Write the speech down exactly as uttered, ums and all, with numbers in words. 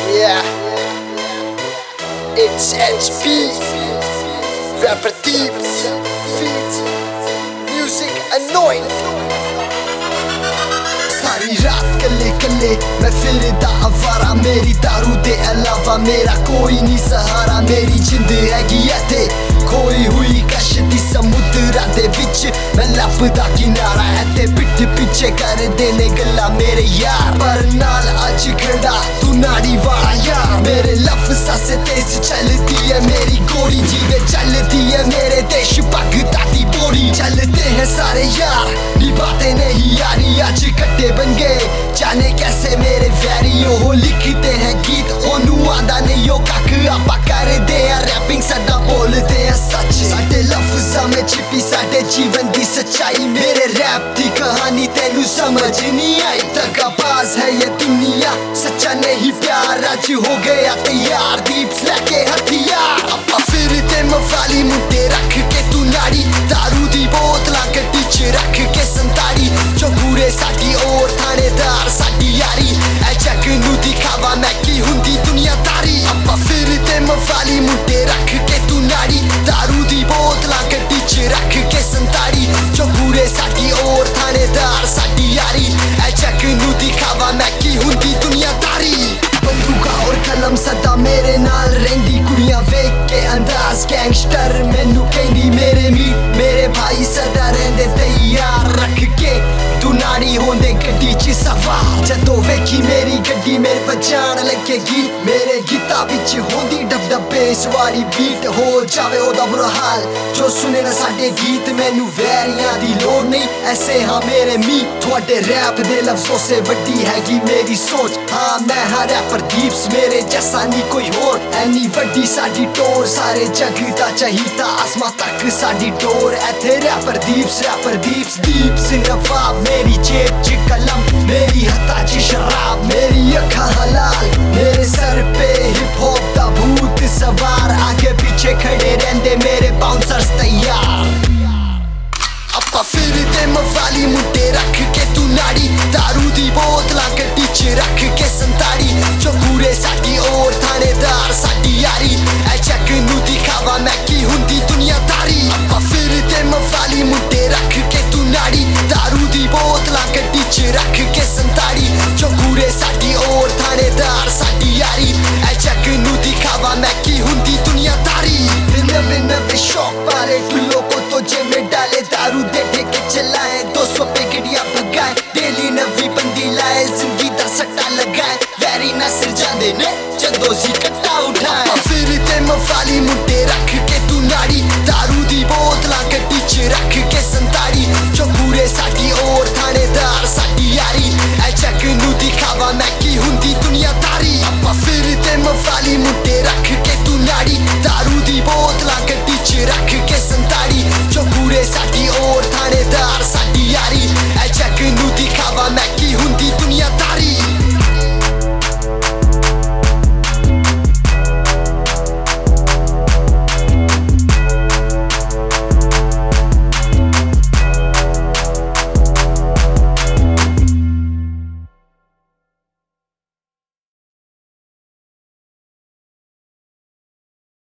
Yeah, it's H P, rapper Deeps, feat, music annoying. सारी रात कल्ले कल्ले मैं फिरदा आवारा, मेरी दारू दे अलावा मेरा कोई नहीं सहारा। मेरी जिंद हैगी इत्थे खोई हुई कश्ती समुद्रा दे विच, मैं लभदा किनारा है ते पिठ पिछे कर देने गल्ला मेरे यार। पर नाल अज खड़ा तू नाड़ी वाला यार, मेरे लफ्ज़ां से तेज चलती है मेरी गोली, जीवे चलती है मेरे देश भगता दी बोली। चलते हैं सारे यार निभाते नहीं यारी, आज कट्टे बन गए जाने कैसे मेरे वैरियो हो। लिखते हैं गीत ओनू आंदा नहीं हो कख, आपा करदे हैं रैपिंग सदा बोलते हैं सच। साडे लफ्ज़ां में छिपी साडे जीवन दी सच्चाई, मेरे रैप दी कहानी तेनू समझ नहीं आई। दगाबाज है ये दुनिया सच्चा नहीं प्यार, आज हो गया तैयार दीप्स लेके हथियार। आपा फिरते मफाली मुंडे रख के तू नाड़ी, दारू दी बोतलां गड्डी च रख के संताड़ी। जो पूरे साडी ओर थानेदार साडी यारी, ऐ जग नू दिखावा मैं की हुंदी दुनियादारी। आपा फिरते मफाली मुंडे रख के तू नाड़ी, दारू दी बोतलां गड्डी च रख के संताड़ी। जो पूरे साडी ओर थानेदार साडी यारी, ऐ जग नू दिखावा मैं की हुंदी दुनियादारी। बंदूका और कलम सदा मेरे नाल रहिंदी, कुड़ियां वेख के अंदाज गैंगस्टर मैनू कहंदी मेरे मीट मेरे भाई सदा रहिंदे तैयार रख के तू नाड़ी होंदे गड्डी च सवार। जदों वेखी मेरी गड्डी मेरे बजान लगे गीत, मेरे गीता विच होंदी डब डब बेस वाली बीट, हो जावे ओदा बुरा हाल जो सुने ना साडे गीत। मैनू वैरियां दी लोड़ नहीं ऐसे हाँ मेरे मीट, थोड़े रैप दे लफ्ज़ों से वड्डी हैगी मेरी सोच। हाँ मैं हाँ रैपर दीप्स, मेरे जैसा नहीं कोई होर, ऐनी वड्डी साडी टोर। सारे जग दा चहीता आसमां तक साडी टोर, इत्थे रैपर दीप्स रैपर दीप्स दीप्स नवाब। मेरी जेब च कलम मेरी हत्था च शराब, मेरी अखां हलाल मेरे सर पे हिप हॉप दा भूत सवार। आगे पीछे खड़े रहंदे मेरे बाउंसर्स तैयार। आपा फिरते मफाली मुंडे रख के तू नाड़ी, दारू दी बोतलां गड्डी च रख के संताड़ी। जो पूरे साडी ओर थानेदार साडी यारी, ऐ जग नू दिखावा मैं की हुंदी दुनियादारी। आपा फिरते मफाली मुंडे रख के तू नाड़ी, दारू दी बोतलां गड्डी च रख के संताड़ी। जो पूरे साडी ओर थानेदार साडी यारी, ऐ जग नू दिखावा मैं की हुंदी दुनियादारी। नवे नवे शौक पाले टुल्लो को तो जेब में डाले, दारू दे ठेके चलाए दो सौ पे गड्डियां भगाए। डेली नवी बंदी लाए जिंदगी दा सट्टा लगाए, वैरी ना सिर जांदे ने जदों सी कट्टा उठाए। फिरते मफाली मुंडे रख के तू नाड़ी, दारू दी बोतलां गड्डी च रख के संताड़ी। जो पूरे साडी ओर थानेदार